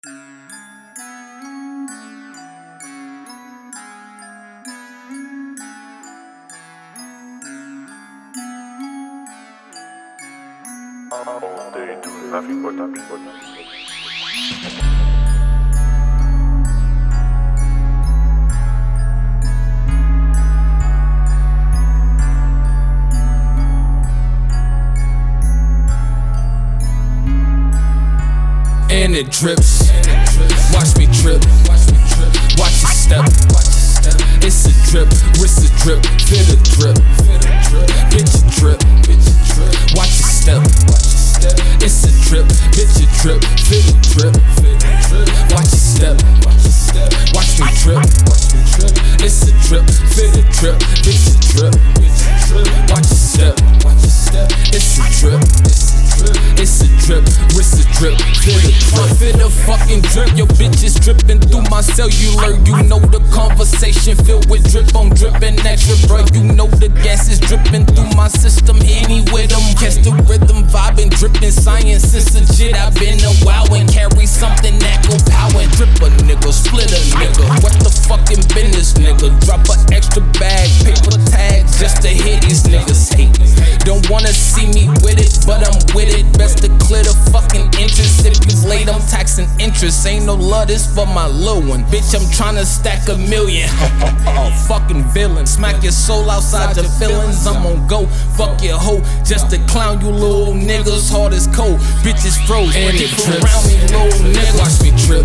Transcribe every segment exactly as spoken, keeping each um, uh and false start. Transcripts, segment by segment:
All day doing nothing but nothing but nothing. And it drips, watch me drip, watch it step, it's a drip, wrist a drip, feel the drip, bitch a drip, watch it step, it's a drip, bitch a drip, feel the drip, watch it step, watch me drip, it's a drip, feel the drip, bitch a drip, watch it step, it's a drip, it's a drip, wrist a drip, feel the drip, feel the fucking drip, your bitch is dripping through my cellular, you know the conversation filled with drip on dripping extra, bro, you know the gas is dripping through my system, any with them, catch the rhythm, vibing, dripping, science is legit, I've been a while and carry something that go power, drip a nigga, split a nigga, what the fucking business nigga, drop an extra bag, paper tags, just to hit these niggas hate, don't wanna see me with it, but I'm with it, best to clear the fucking interest, if you late I'm taxing interest, ain't no love, this for my little one, bitch I'm tryna stack a million, oh fucking villain, smack your soul outside your feelings, I'm on go, fuck your hoe, just to clown you little niggas, hard as cold, bitches froze, and it around me little niggas, watch me drip,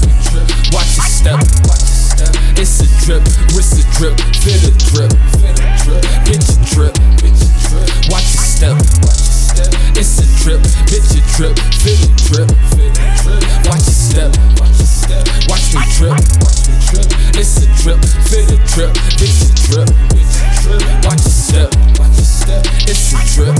watch it step, it's a drip, wrist a drip, feel the drip, bitch a drip, watch it step, it's a drip, bitch a drip, feel the drip, watch it step, watch me drip, it's a drip, feel the drip, bitch a drip, watch it step, it's a drip,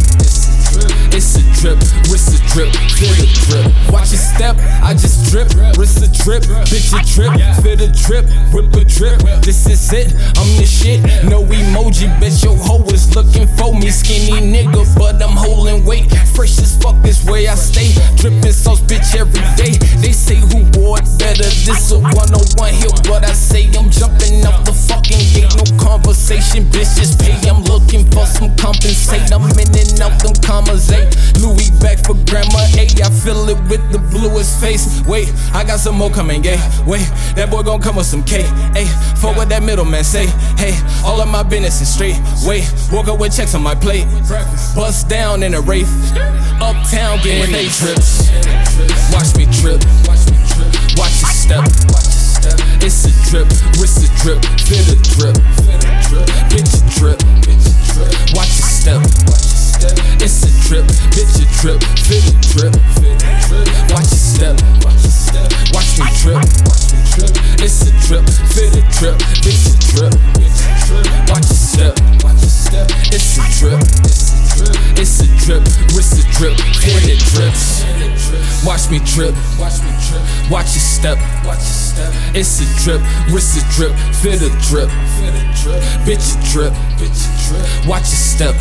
it's a drip, wrist a drip, feel the drip, watch it step, I just drip, wrist a drip, bitch a drip, feel the drip, whip a drip, this is it, I'm the shit, no emoji, bitch your hoe is looking for me, skinny nigga, but I'm holding weight, fresh as fuck this way I stay, dripping sauce bitch every day, they say who wore it better, this a one oh one hit, what I say, I'm jumping off the fucking gate, no conversation, bitch just pay, I'm looking for some compensate, I'm in and out them commas, eh, Louis back for grandma, eh, I feel it with the bluest face, wait, I got some more coming, gay, wait, that boy gon' come with some cake, eh, fuck what that middleman say, hey, all of my business is straight, wait, woke up with checks on my plate, bust down in a Wraith, uptown getting paid, trips, watch me drip, watch it step, it's a drip, wrist a drip, feel the drip, bitch a drip, watch it step, it's a drip, bitch a drip, feel the drip, watch it step, watch me drip, it's a drip, feel the drip, bitch a drip, watch it step, it's a drip, it's a drip, wrist a drip, feel the drips, watch me drip, watch it step, it's a drip, wrist a drip, feel the drip, bitch a drip, watch it step,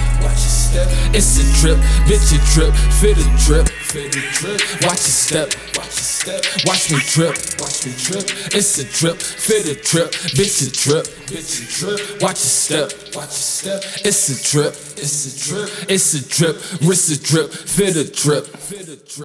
it's a drip, bitch a drip, feel the drip, watch it step, watch me drip, it's a drip, feel the drip, bitch a drip, watch it step, it's a drip, it's a drip, wrist a drip, feel the drip.